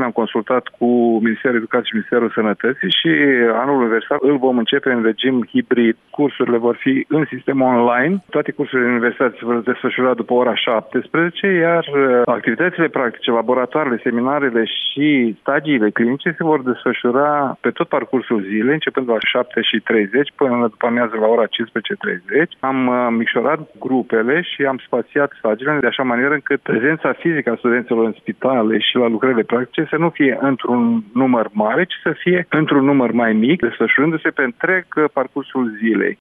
ne-am consultat cu Ministerul Educației și Ministerul Sănătății și anul universitar îl vom începe în regim hibrid. Cursurile vor fi în sistem online. Toate cursurile universității se vor desfășura după ora 17, iar activitățile practice, laboratoarele, seminarele și stagiile clinice se vor desfășura pe tot parcursul zilei, începând la 7:30 până după amiază la ora 15:30. Am micșorat grupele și am spațiat stagiile de așa manieră încât prezența fizică a studenților în spitale și la lucrările practice să nu fie într-un număr mare, ci să fie într-un număr mai mic, desfășurându-se pe întreg parcursul zilei.